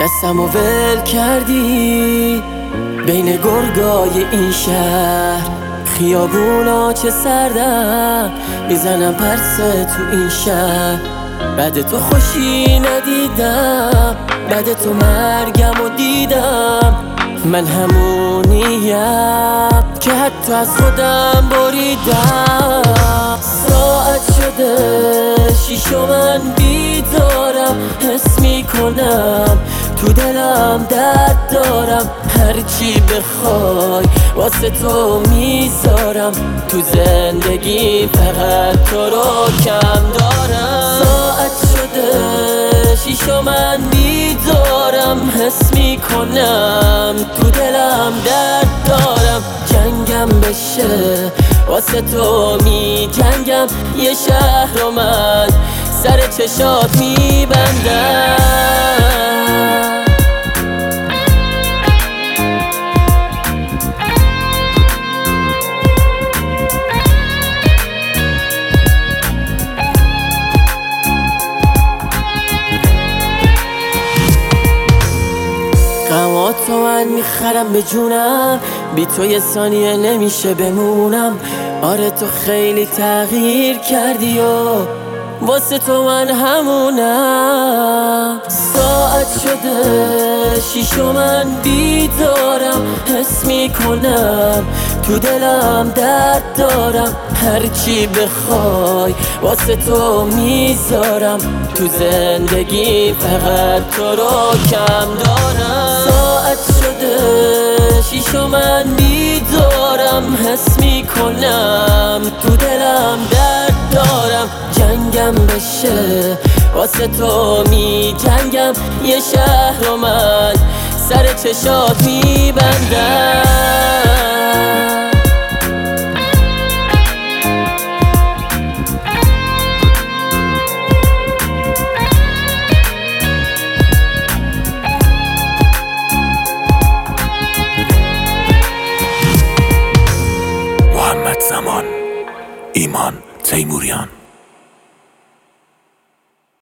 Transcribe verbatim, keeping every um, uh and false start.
دستم و ول کردی بین گرگای این شهر، خیابونا چه سردن میزنم پرسه تو این شهر. بعد تو خوشی ندیدم، بعد تو مرگم و دیدم. من همونیم که حتی از خودم بریدم. ساعت شده شیش و من بیدارم، حس میکنم تو دلم درد دارم. هرچی بخوای واسه تو میذارم، تو زندگی فقط تو رو کم دارم. ساعت شده شیش و من بیدارم، حس میکنم تو دلم درد دارم. جنگم بشه واسه تو می جنگم، یه شهر رو من سر چشات میبندم. غماتو من میخرم به جونم، بی تو یه ثانیه نمیشه بمونم. آره تو خیلی تغییر کردی و واسه تو من همونم. ساعت شده شیش و من بیدارم، حس میکنم تو دلم درد دارم. هرچی بخوای واسه تو میذارم، تو زندگی فقط تو رو کم دارم. ساعت شده شیش و من بیدارم، حس میکنم تو دلم درد دارم. جنگم بشه واسه تو می جنگم، یه شهر رو من سر چشات میبندم. محمد زمان، ایمان تیموریان.